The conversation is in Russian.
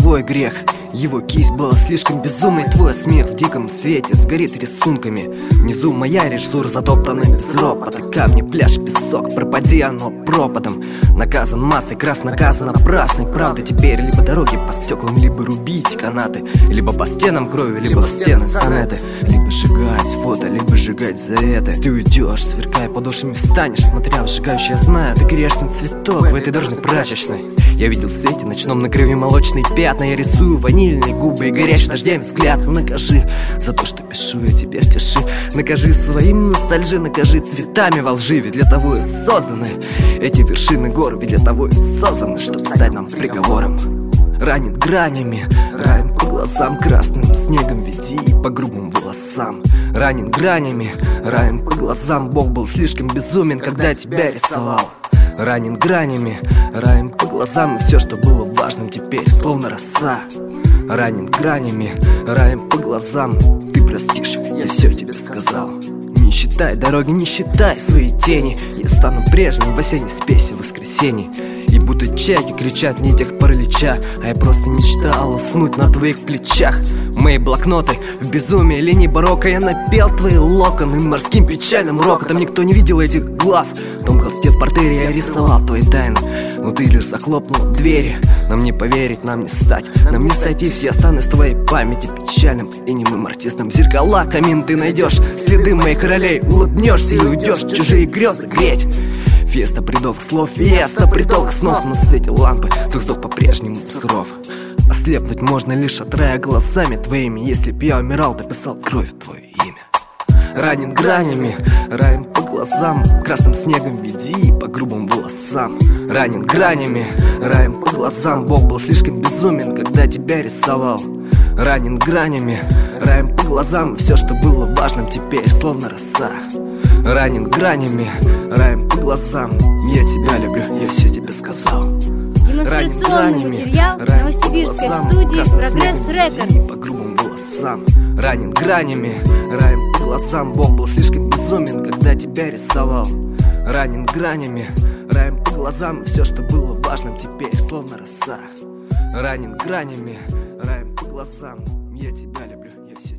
твой грех. Его кисть была слишком безумной, твой смех в диком свете сгорит рисунками. Внизу моя режиссура затоптана без ропота. Камни, пляж, песок, пропади оно пропадом. Наказан массой, крас наказан напрасной правдой. Теперь либо дороги по стеклам, либо рубить канаты, либо по стенам крови, либо в стены сонеты. Либо сжигать фото, либо сжигать заветы. Ты уйдешь, сверкая подошвами встанешь, смотря в сжигающий, я знаю, ты грешный цветок в этой дорожной прачечной. Я видел в свете ночном на крови молочные пятна. Я рисую ванильные губы и горячий дождем взгляд. Накажи за то, что пишу я тебе в тиши. Накажи своим ностальжи, накажи цветами во лжи. Ведь для того и созданы эти вершины гор. Ведь для того и созданы, чтобы стать нам приговором. Ранит гранями, раем по глазам, красным снегом веди по грубым волосам. Ранит гранями, раем по глазам. Бог был слишком безумен, когда тебя рисовал. Ранен гранями, раем по глазам. И все, что было важным, теперь словно роса. Ранен гранями, раем по глазам. Ты простишь, я все тебе сказал. Не считай дороги, не считай свои тени. Я стану прежним в осенней спеси воскресений. И будто чайки кричат в нитях паралича. А я просто мечтал уснуть на твоих плечах. Мои блокноты в безумии линии барокко. Я напел твои локоны морским печальным рокотом. Никто не видел этих глаз. В том холсте в портере я рисовал твои тайны. Но ты лишь захлопнул двери. Нам не поверить, нам не стать, нам не сойтись. Я останусь в твоей памяти печальным и немым артистом. Зеркала, камин ты найдешь, следы моих ролей. Улыбнешься и уйдешь чужие грезы греть. Феста бредов слов, феста приток снов. На свете лампы твой вздох по-прежнему суров. Ослепнуть можно лишь от рая глазами твоими. Если б я умирал, дописал кровь твое имя. Ранен гранями, раем по глазам. Красным снегом веди по грубым волосам. Ранен гранями, раем по глазам. Бог был слишком безумен, когда тебя рисовал. Ранен гранями, раем по глазам. Все, что было важным, теперь словно роса. Ранен гранями, раем по глазам. Я тебя люблю, я все тебе сказал. Демонстрационный материал новосибирской студии «Прогресс Рекордс». По грубым волосам. Ранен гранями, раем по глазам. Бог был слишком безумен, когда тебя рисовал. Ранен гранями, раем по глазам. Все, что было важным, теперь словно роса. Ранен гранями, раем по глазам. Я тебя люблю, я все